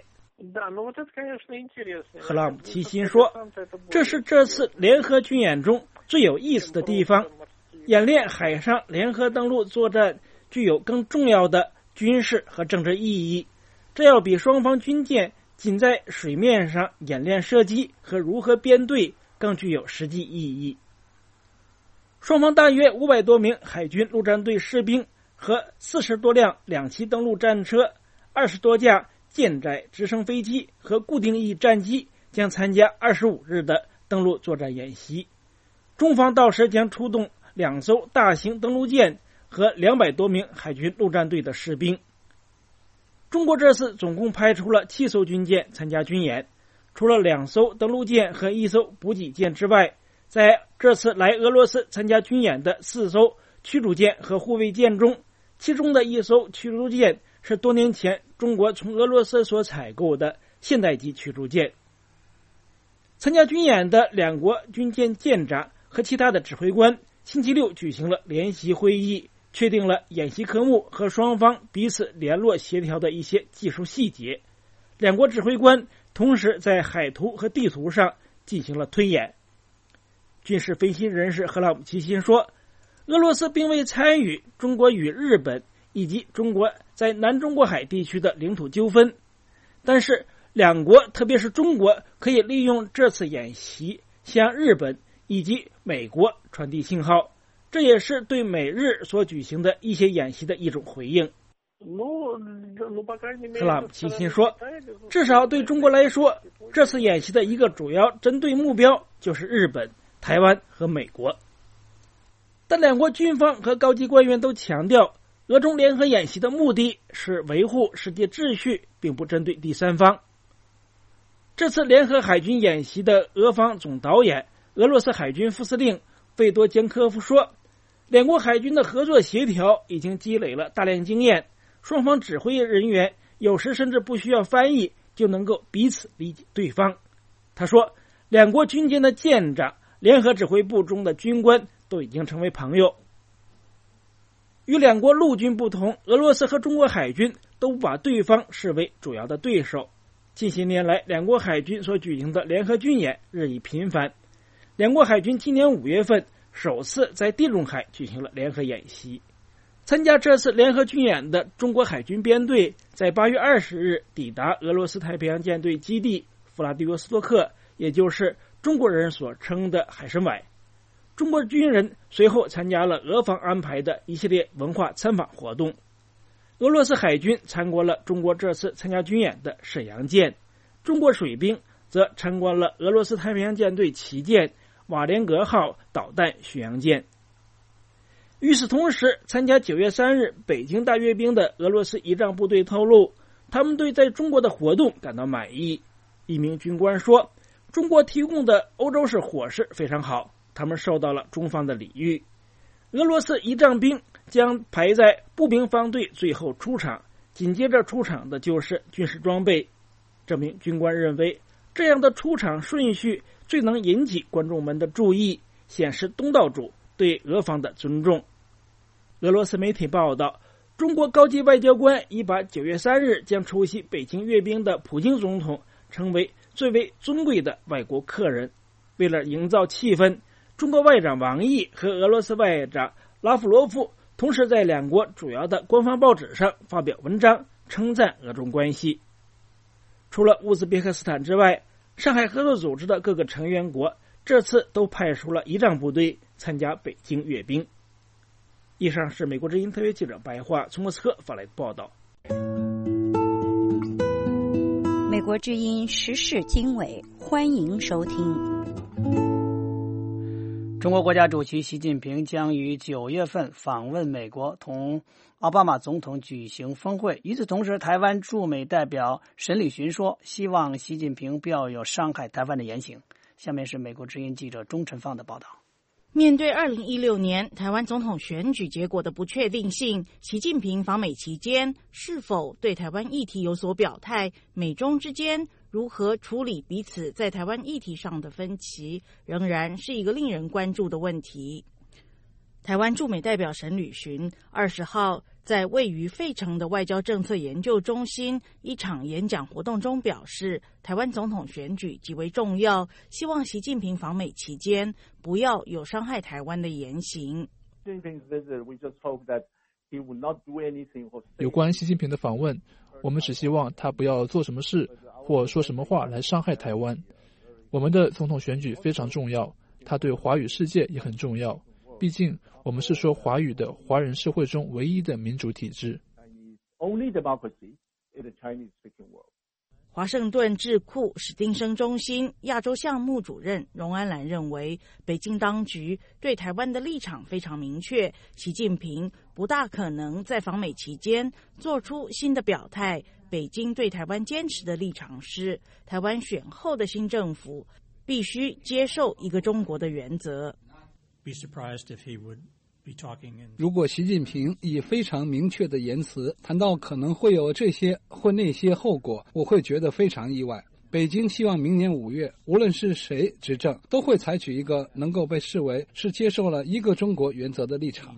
Speaker 1: 赫拉姆齐辛说，这是这次联合军演中最有意思的地方。演练海上联合登陆作战具有更重要的军事和政治意义，这要比双方军舰仅在水面上演练射击和如何编队更具有实际意义。双方大约五百多名海军陆战队士兵和四十多辆两栖登陆战车、二十多架舰载直升飞机和固定翼战机将参加二十五日的登陆作战演习。中方到时将出动两艘大型登陆舰和两百多名海军陆战队的士兵。中国这次总共派出了七艘军舰参加军演，除了两艘登陆舰和一艘补给舰之外，在这次来俄罗斯参加军演的四艘驱逐舰和护卫舰中，其中的一艘驱逐舰是多年前中国从俄罗斯所采购的现代级驱逐舰。参加军演的两国军舰舰长和其他的指挥官星期六举行了联席会议，确定了演习科目和双方彼此联络协调的一些技术细节。两国指挥官同时在海图和地图上进行了推演。军事分析人士赫拉姆齐辛说，俄罗斯并未参与中国与日本以及中国在南中国海地区的领土纠纷，但是两国特别是中国可以利用这次演习向日本以及美国传递信号，这也是对美日所举行的一些演习的一种回应。赫拉姆齐辛说，至少对中国来说，这次演习的一个主要针对目标就是日本、台湾和美国。但两国军方和高级官员都强调，俄中联合演习的目的是维护世界秩序，并不针对第三方。这次联合海军演习的俄方总导演、俄罗斯海军副司令费多坚科夫说，两国海军的合作协调已经积累了大量经验，双方指挥人员有时甚至不需要翻译就能够彼此理解对方。他说，两国军舰的舰长、联合指挥部中的军官都已经成为朋友。与两国陆军不同，俄罗斯和中国海军都不把对方视为主要的对手。近些年来，两国海军所举行的联合军演日益频繁。两国海军今年五月份首次在地中海举行了联合演习。参加这次联合军演的中国海军编队在八月二十日抵达俄罗斯太平洋舰队基地弗拉迪沃斯托克，也就是中国人所称的海参崴。中国军人随后参加了俄方安排的一系列文化参访活动。俄罗斯海军参观了中国这次参加军演的沈阳舰，中国水兵则参观了俄罗斯太平洋舰队旗舰瓦连格号导弹巡洋舰。与此同时，参加九月三日北京大阅兵的俄罗斯仪仗部队透露，他们对在中国的活动感到满意。一名军官说，中国提供的欧洲式伙食非常好，他们受到了中方的礼遇。俄罗斯仪仗兵将排在步兵方队最后出场，紧接着出场的就是军事装备。这名军官认为，这样的出场顺序最能引起观众们的注意， 显示东道主对俄方的尊重。俄罗斯媒体报道，中国高级外交官已把九月三日将出席北京阅兵的普京总统称为最为尊贵的外国客人。为了营造气氛，中国外长王毅和俄罗斯外长拉夫罗夫同时在两国主要的官方报纸上发表文章，称赞俄中关系。除了乌兹别克斯坦之外，上海合作组织的各个成员国这次都派出了仪仗部队参加北京阅兵。以上是美国之音特约记者白桦从莫斯科发来的报道。
Speaker 2: 美国之音时事经纬，欢迎收听。
Speaker 3: 中国国家主席习近平将于九月份访问美国，同奥巴马总统举行峰会。与此同时，台湾驻美代表沈礼群说，希望习近平不要有伤害台湾的言行。下面是美国之音记者钟晨放的报道。
Speaker 4: 面对二零一六年台湾总统选举结果的不确定性，习近平访美期间是否对台湾议题有所表态，美中之间如何处理彼此在台湾议题上的分歧，仍然是一个令人关注的问题。台湾驻美代表沈履群二十号在位于费城的外交政策研究中心一场演讲活动中表示，台湾总统选举极为重要，希望习近平访美期间不要有伤害台湾的言行。
Speaker 5: 有关习近平的访问，我们只希望他不要做什么事或说什么话来伤害台湾。我们的总统选举非常重要，它对华语世界也很重要，毕竟我们是说华语的华人社会中唯一的民主体制。
Speaker 4: 华盛顿智库史汀生中心亚洲项目主任荣安兰认为，北京当局对台湾的立场非常明确，习近平不大可能在访美期间做出新的表态。北京对台湾坚持的立场是，台湾选后的新政府必须接受一个中国的原则。
Speaker 23: 如果习近平以非常明确的言辞谈到可能会有这些或那些后果，我会觉得非常意外。北京希望明年五月，无论是谁执政，都会采取一个能够被视为是接受了一个中国原则的立场。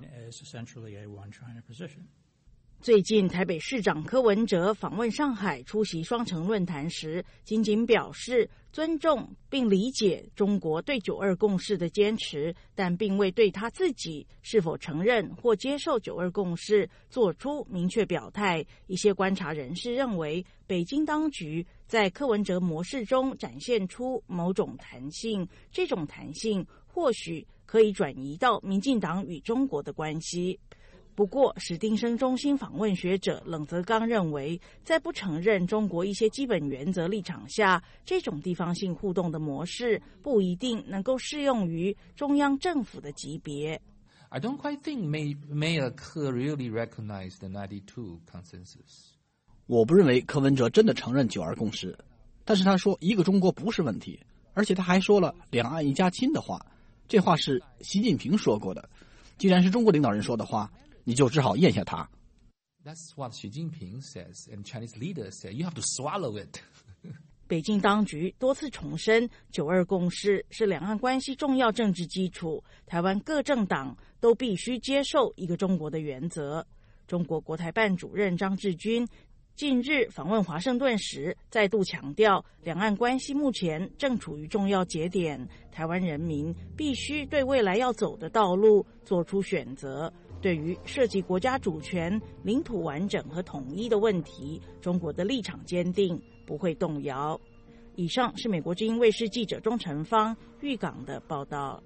Speaker 4: 最近台北市长柯文哲访问上海出席双城论坛时，仅仅表示尊重并理解中国对九二共识的坚持，但并未对他自己是否承认或接受九二共识做出明确表态。一些观察人士认为，北京当局在柯文哲模式中展现出某种弹性，这种弹性或许可以转移到民进党与中国的关系。不过，史汀生中心访问学者冷泽刚认为，在不承认中国一些基本原则立场下，这种地方性互动的模式不一定能够适用于中央政府的级别。
Speaker 24: I don't quite think May Mayor Kerr really recognized the ninety-two consensus.
Speaker 16: 我不认为柯文哲真的承认九二共识，但是他说一个中国不是问题，而且他还说了两岸一家亲的话，这话是习近平说过的。既然是中国领导人说的话，你就只好咽下它。
Speaker 24: That's what Xi Jinping says, and Chinese leaders say you have to swallow it.
Speaker 4: 北京当局多次重申，九二共识是两岸关系重要政治基础，台湾各政党都必须接受一个中国的原则。中国国台办主任张志军近日访问华盛顿时，再度强调，两岸关系目前正处于重要节点，台湾人民必须对未来要走的道路做出选择。对于涉及国家主权、领土完整和统一的问题，中国的立场坚定，不会动摇。以上是美国之音卫视记者钟晨芳预港的报道。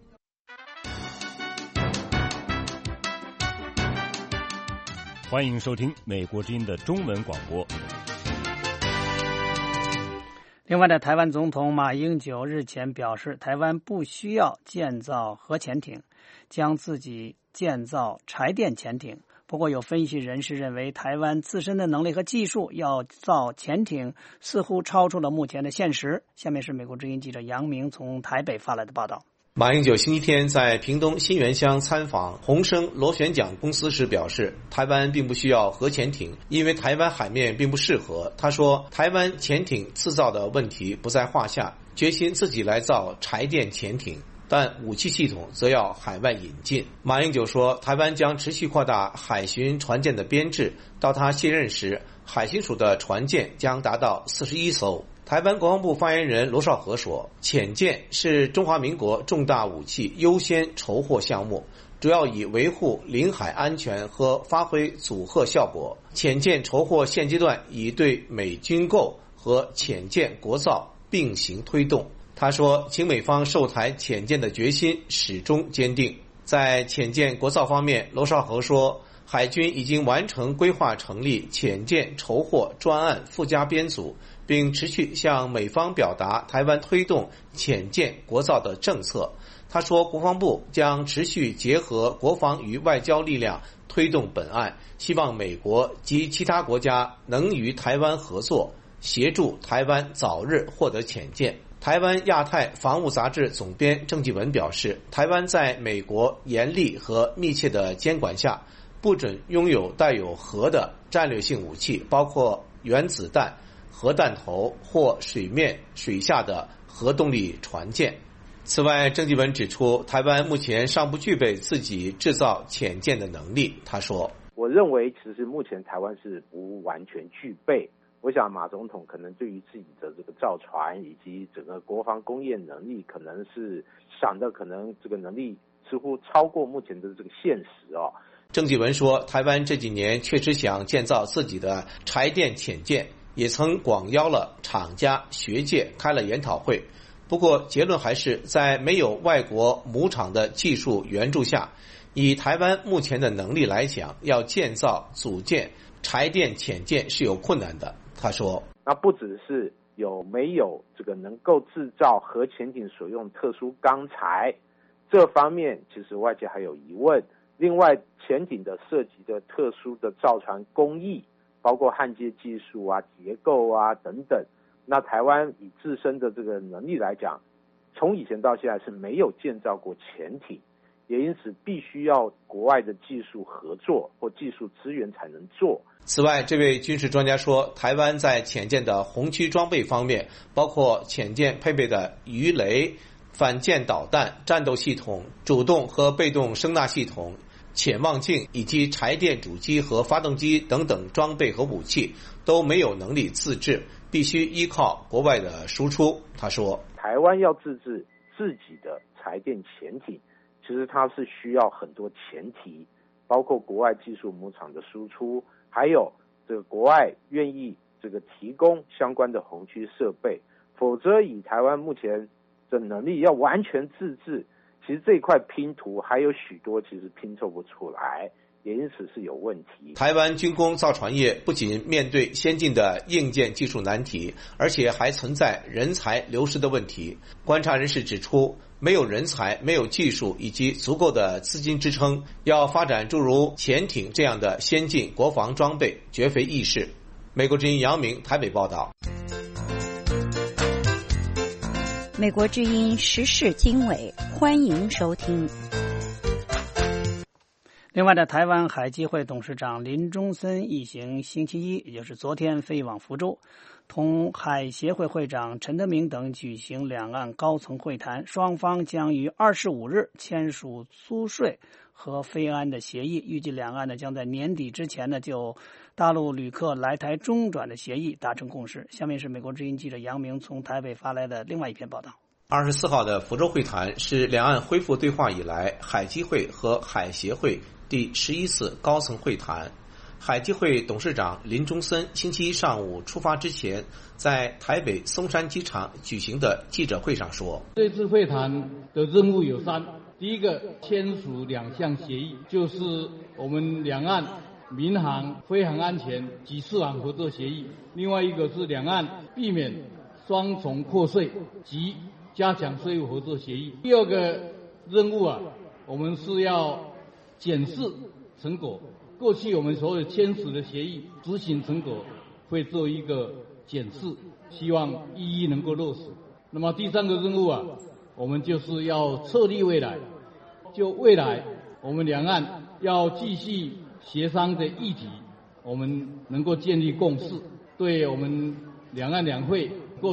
Speaker 25: 欢迎收听美国之音的中文广播。
Speaker 3: 另外呢，台湾总统马英九日前表示，台湾不需要建造核潜艇，将自己建造柴电潜艇。不过有分析人士认为，台湾自身的能力和技术要造潜艇似乎超出了目前的现实。下面是美国之音记者杨明从台北发来的报道。
Speaker 26: 马英九星期天在屏东新园乡参访鸿升螺旋桨公司时表示，台湾并不需要核潜艇，因为台湾海面并不适合。他说，台湾潜艇制造的问题不在话下，决心自己来造柴电潜艇。 但武器系统则要海外引进。马英九说，台湾将持续扩大海巡船舰的编制，到他卸任时，海巡署的船舰将达到四十一艘。台湾国防部发言人罗绍和说，潜舰是中华民国重大武器优先筹获项目，主要以维护领海安全和发挥阻吓效果。潜舰筹获现阶段以对美军购和潜舰国造并行推动。他说，请美方售台潜舰的决心始终坚定。在潜舰国造方面，罗绍和说，海军已经完成规划成立潜舰筹获专案附加编组，并持续向美方表达台湾推动潜舰国造的政策。他说，国防部将持续结合国防与外交力量推动本案，希望美国及其他国家能与台湾合作，协助台湾早日获得潜舰。台湾亚太防务杂志总编郑继文表示，台湾在美国严厉和密切的监管下，不准拥有带有核的战略性武器，包括原子弹、核弹头或水面、水下的核动力船舰。此外，郑继文指出，台湾目前尚不具备自己制造潜舰的能力。他说，
Speaker 7: 我认为其实目前台湾是不完全具备。我想马总统可能对于自己的这个造船以及整个国防工业能力，可能是想的可能这个能力似乎超过目前的这个现实哦。
Speaker 26: 郑继文说，台湾这几年确实想建造自己的柴电潜舰，也曾广邀了厂家、学界开了研讨会。不过结论还是在没有外国母厂的技术援助下，以台湾目前的能力来讲，要建造组建柴电潜舰是有困难的。他说，
Speaker 7: 那不只是有没有这个能够制造核潜艇所用特殊钢材，这方面其实外界还有疑问。另外，潜艇的涉及的特殊的造船工艺，包括焊接技术啊、结构啊等等，那台湾以自身的这个能力来讲，从以前到现在是没有建造过潜艇，也因此必须要国外的技术合作或技术资源才能做。
Speaker 26: 此外，这位军事专家说，台湾在潜舰的红区装备方面，包括潜舰配备的鱼雷、反舰导弹、战斗系统、主动和被动声纳系统、潜望镜以及柴电主机和发动机等等装备和武器都没有能力自制，必须依靠国外的输出。他说，
Speaker 7: 台湾要自制自己的柴电潜艇，其实它是需要很多前提，包括国外技术母厂的输出，还有这个国外愿意这个提供相关的红区设备，否则以台湾目前的能力要完全自制，其实这一块拼图还有许多其实拼凑不出来，也因此是有问题。
Speaker 26: 台湾军工造船业不仅面对先进的硬件技术难题，而且还存在人才流失的问题。观察人士指出，没有人才、没有技术以及足够的资金支撑，要发展诸如潜艇这样的先进国防装备绝非易事。美国之音杨明台北报道。
Speaker 2: 美国之音时事经纬，欢迎收听。
Speaker 3: 另外呢，台湾海基会董事长林中森一行星期一，也就是昨天飞往福州，同海协会会长陈德明等举行两岸高层会谈，双方将于二十五日签署租税和飞安的协议，预计两岸呢将在年底之前呢就大陆旅客来台中转的协议达成共识。下面是美国之音记者杨明从台北发来的另外一篇报道。
Speaker 26: 二十四号的福州会谈是两岸恢复对话以来海基会和海协会第十一次高层会谈。海基会董事长林中森星期一上午出发之前，在台北松山机场举行的记者会上说，
Speaker 8: 这次会谈的任务有三，第一个签署两项协议，就是我们两岸民航飞航安全及适航合作协议，另外一个是两岸避免双重课税及加强税务合作协议。第二个任务啊，我们是要检视成果，过去我们所有签署的协议执行成果会做一个检视，希望一一能够落实。那么第三个任务啊，我们就是要策立未来，就未来我们两岸要继续协商的议题，我们能够建立共识，对我们两岸两会各种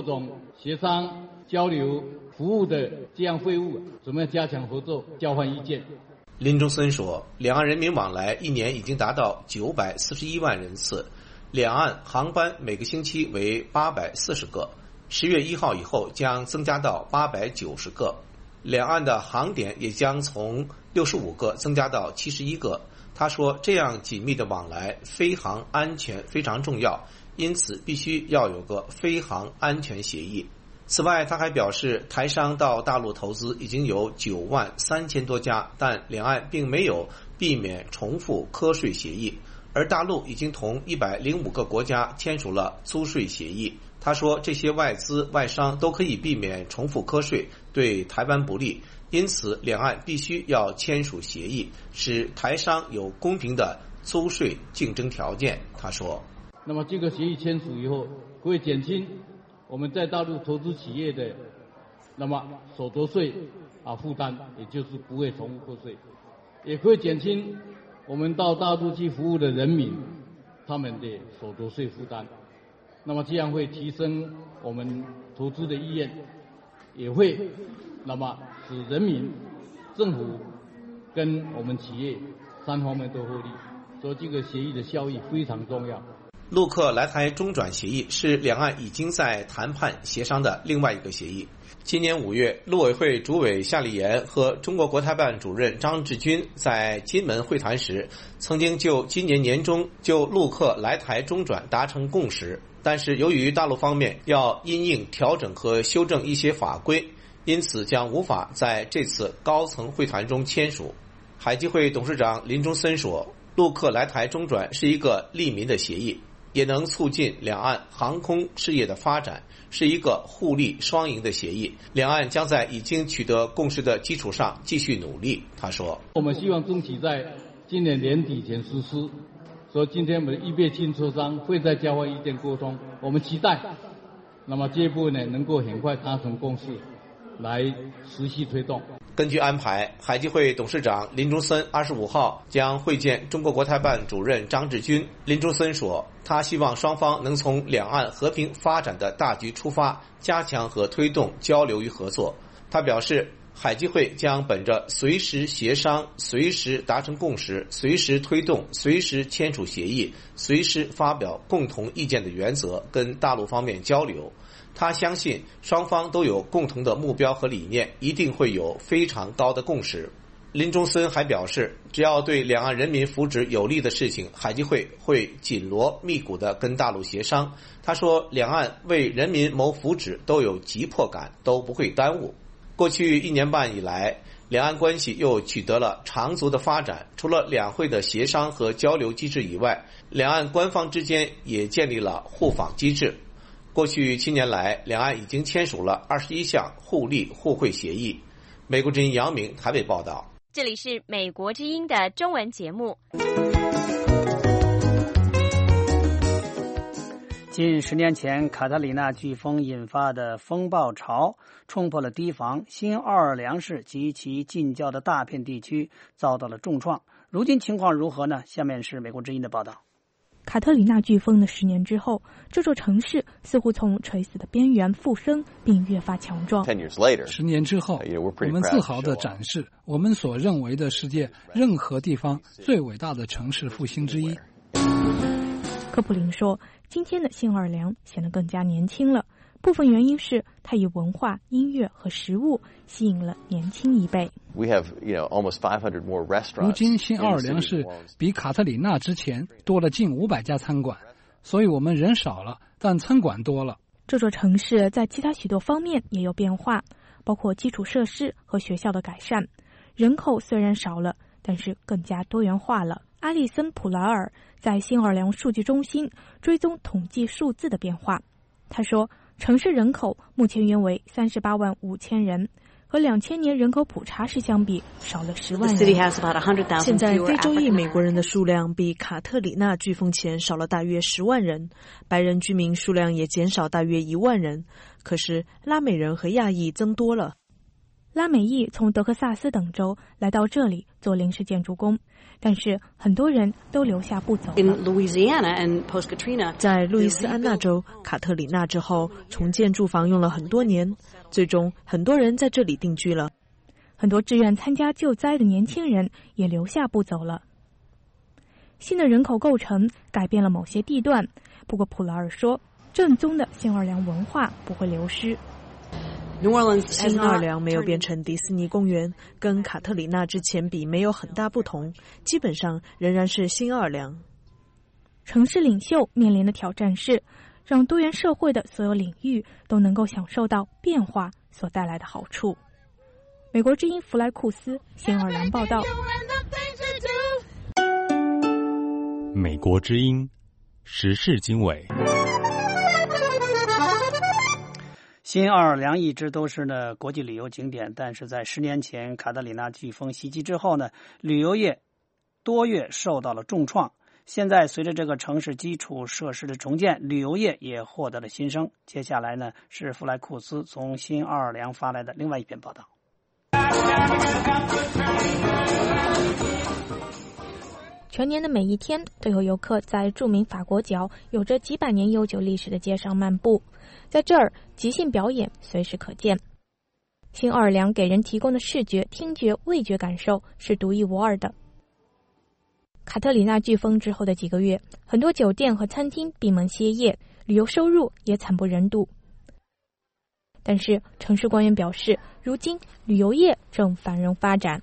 Speaker 8: 协商、交流、服务的这样会晤，怎么样加强合作、交换意见。
Speaker 26: 林中森说，两岸人民往来一年已经达到九百四十一万人次，两岸航班每个星期为八百四十个，十月一号以后将增加到八百九十个，两岸的航点也将从六十五个增加到七十一个。他说，这样紧密的往来，飞航安全非常重要，因此必须要有个飞航安全协议。此外，他还表示，台商到大陆投资已经有九万三千多家，但两岸并没有避免重复课税协议，而大陆已经同一百零五个国家签署了租税协议。他说，这些外资外商都可以避免重复课税，对台湾不利，因此两岸必须要签署协议，使台商有公平的租税竞争条件。他说，
Speaker 8: 那么这个协议签署以后，会减轻我们在大陆投资企业的那么所得税啊负担，也就是不会重复课税，也会减轻我们到大陆去服务的人民他们的所得税负担。那么这样会提升我们投资的意愿，也会那么使人民、政府跟我们企业三方面都获利，所以这个协议的效益非常重要。
Speaker 26: 陆客来台中转协议是两岸已经在谈判协商的另外一个协议。今年五月，陆委会主委夏立言和中国国台办主任张志军在金门会谈时，曾经就今年年中就陆客来台中转达成共识，但是由于大陆方面要因应调整和修正一些法规，因此将无法在这次高层会谈中签署。海基会董事长林中森说，陆客来台中转是一个利民的协议，也能促进两岸航空事业的发展，是一个互利双赢的协议。两岸将在已经取得共识的基础上继续努力。他说，
Speaker 8: 我们希望争取在今年年底前实施，所以今天我们预备进磋商会在交换意见沟通，我们期待那么这一步呢能够很快达成共识，来持续推动。
Speaker 26: 根据安排，海基会董事长林中森二十五号将会见中国国台办主任张志军。林中森说，他希望双方能从两岸和平发展的大局出发，加强和推动交流与合作。他表示，海基会将本着随时协商、随时达成共识、随时推动、随时签署协议、随时发表共同意见的原则，跟大陆方面交流。他相信双方都有共同的目标和理念，一定会有非常高的共识。林中森还表示，只要对两岸人民福祉有利的事情，海基会会紧锣密鼓地跟大陆协商。他说，两岸为人民谋福祉都有急迫感，都不会耽误。过去一年半以来，两岸关系又取得了长足的发展。除了两会的协商和交流机制以外，两岸官方之间也建立了互访机制。过去七年来，两岸已经签署了二十一项互利互惠协议。美国之音杨明台北报道。
Speaker 9: 这里是美国之音的中文节目。
Speaker 3: 近十年前卡特里娜飓风引发的风暴潮冲破了堤防，新奥尔良市及其近郊的大片地区遭到了重创。如今情况如何呢？下面是美国之音的报道。
Speaker 10: 卡特里娜飓风的十年之后，这座城市似乎从垂死的边缘复生，并越发强壮。
Speaker 23: 十年之后，我们自豪地展示我们所认为的世界任何地方最伟大的城市复兴之一。
Speaker 10: 科普林说，今天的新奥尔良显得更加年轻了，部分原因是它以文化、音乐和食物吸引了年轻一辈。
Speaker 23: 如今新奥尔良市比卡特里娜之前多了近五百家餐馆，所以我们人少了，但餐馆多了。
Speaker 10: 这座城市在其他许多方面也有变化，包括基础设施和学校的改善。人口虽然少了，但是更加多元化了。阿里森·普劳尔在新奥尔良数据中心追踪统计数字的变化。他说，城市人口目前约为三十八万五千人，和两千年人口普查时相比少了十万人。
Speaker 11: 现在非洲裔美国人的数量比卡特里娜飓风前少了大约十万人，白人居民数量也减少大约一万人，可是拉美人和亚裔增多了。
Speaker 10: 拉美裔从德克萨斯等州来到这里做临时建筑工，但是很多人都留下不走了。
Speaker 11: 在路易斯安那州卡特里娜之后，重建住房用了很多年，最终很多人在这里定居了。
Speaker 10: 很多志愿参加救灾的年轻人也留下不走了。新的人口构成改变了某些地段，不过普劳尔说，正宗的新奥尔良文化不会流失。
Speaker 11: 新奥尔良没有变成迪士尼公园，跟卡特里娜之前比没有很大不同，基本上仍然是新奥尔良。
Speaker 10: 城市领袖面临的挑战是，让多元社会的所有领域都能够享受到变化所带来的好处。美国之音弗莱库斯，新奥尔良报道。
Speaker 25: 美国之音时事经纬。
Speaker 3: 新奥尔良一直都是呢国际旅游景点，但是在十年前卡特里娜飓风袭击之后呢，旅游业多月受到了重创。现在随着这个城市基础设施的重建，旅游业也获得了新生。接下来呢是弗莱库斯从新奥尔良发来的另外一篇报道。
Speaker 10: 全年的每一天都有游客在著名法国角有着几百年悠久历史的街上漫步，在这儿即兴表演随时可见。新奥尔良给人提供的视觉、听觉、味觉感受是独一无二的。卡特里娜飓风之后的几个月，很多酒店和餐厅闭门歇业，旅游收入也惨不忍睹。但是城市官员表示，如今旅游业正繁荣发展。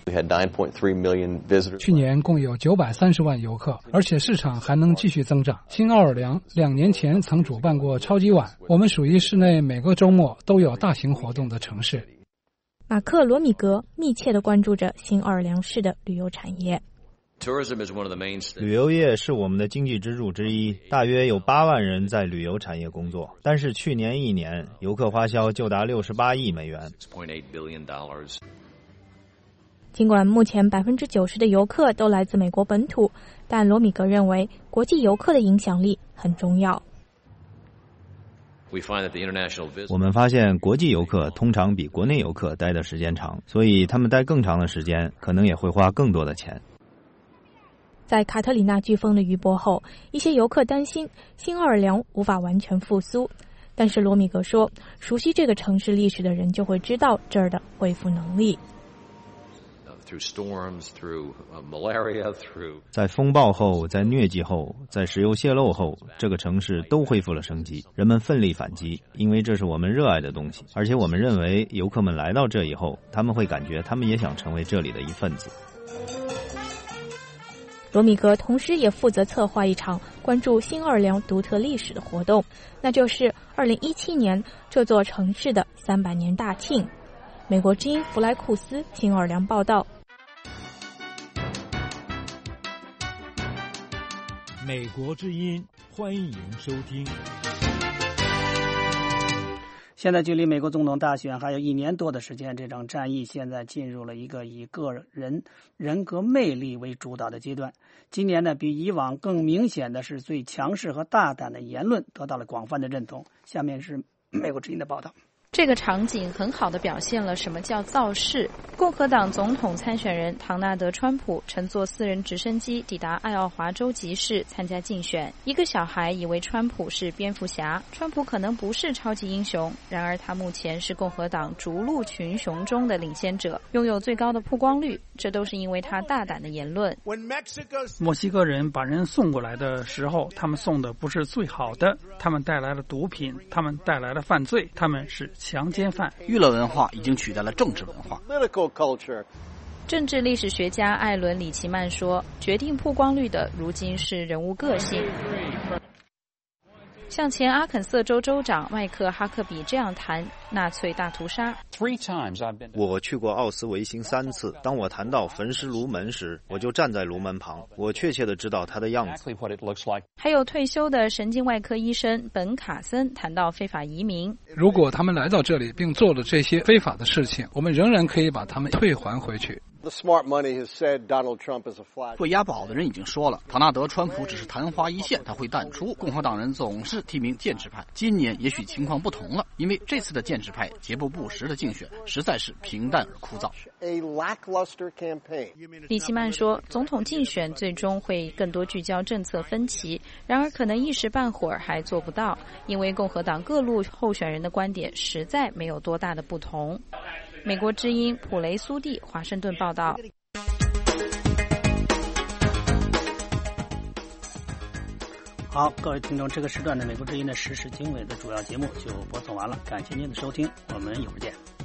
Speaker 23: 去年共有九百三十万游客，而且市场还能继续增长。新奥尔良两年前曾主办过超级碗，我们属于市内每个周末都有大型活动的城市。
Speaker 10: 马克·罗米格密切地关注着新奥尔良市的旅游产业。
Speaker 14: 旅游业是我们的经济支柱之一，大约有八万人在旅游产业工作。但是去年一年，游客花销就达六十八亿美元。
Speaker 10: 尽管目前百分之九十的游客都来自美国本土，但罗米格认为国际游客的影响力很重要。
Speaker 14: 我们发现国际游客通常比国内游客待的时间长，所以他们待更长的时间，可能也会花更多的钱。
Speaker 10: 在卡特里娜飓风的余波后，一些游客担心新奥尔良无法完全复苏，但是罗米格说，熟悉这个城市历史的人就会知道这儿的恢复能力。
Speaker 14: 在风暴后，在疟疾后，在石油泄漏后，这个城市都恢复了生机，人们奋力反击，因为这是我们热爱的东西，而且我们认为游客们来到这以后，他们会感觉他们也想成为这里的一份子。
Speaker 10: 罗米格同时也负责策划一场关注新奥尔良独特历史的活动，那就是二零一七年这座城市的三百年大庆。美国之音弗莱库斯，新奥尔良报道。
Speaker 6: 美国之音，欢迎收听。
Speaker 3: 现在距离美国总统大选还有一年多的时间，这场战役现在进入了一个以个人人格魅力为主导的阶段。今年呢，比以往更明显的是，最强势和大胆的言论得到了广泛的认同。下面是美国之音的报道。
Speaker 15: 这个场景很好地表现了什么叫造势。共和党总统参选人唐纳德·川普乘坐私人直升机抵达爱奥华州集市参加竞选。一个小孩以为川普是蝙蝠侠，川普可能不是超级英雄，然而他目前是共和党逐鹿群雄中的领先者，拥有最高的曝光率，这都是因为他大胆的言论。
Speaker 17: 墨西哥人把人送过来的时候，他们送的不是最好的，他们带来了毒品，他们带来了犯罪，他们是强奸犯。
Speaker 16: 娱乐文化已经取代了政治文化。
Speaker 15: 政治历史学家艾伦·里奇曼说，决定曝光率的如今是人物个性。像前阿肯色州州长麦克哈克比这样谈纳粹大屠杀。
Speaker 14: 我去过奥斯维辛三次，当我谈到焚尸炉门时，我就站在炉门旁，我确切地知道它的样子。
Speaker 15: 还有退休的神经外科医生本卡森谈到非法移民。
Speaker 23: 如果他们来到这里并做了这些非法的事情，我们仍然可以把他们退还回去。
Speaker 16: 会押宝的人已经说了，唐纳德·川普只是昙花一现，他会淡出。共和党人总是提名建制派，今年也许情况不同了，因为这次的建制派节不不时的竞选实在是平淡而枯燥。
Speaker 15: 李奇曼说，总统竞选最终会更多聚焦政策分歧，然而可能一时半会儿还做不到，因为共和党各路候选人的观点实在没有多大的不同。美国之音普雷苏蒂华盛顿报道。
Speaker 3: 好，各位听众，这个时段的美国之音的时事经纬的主要节目就播送完了，感谢您的收听，我们一会儿见。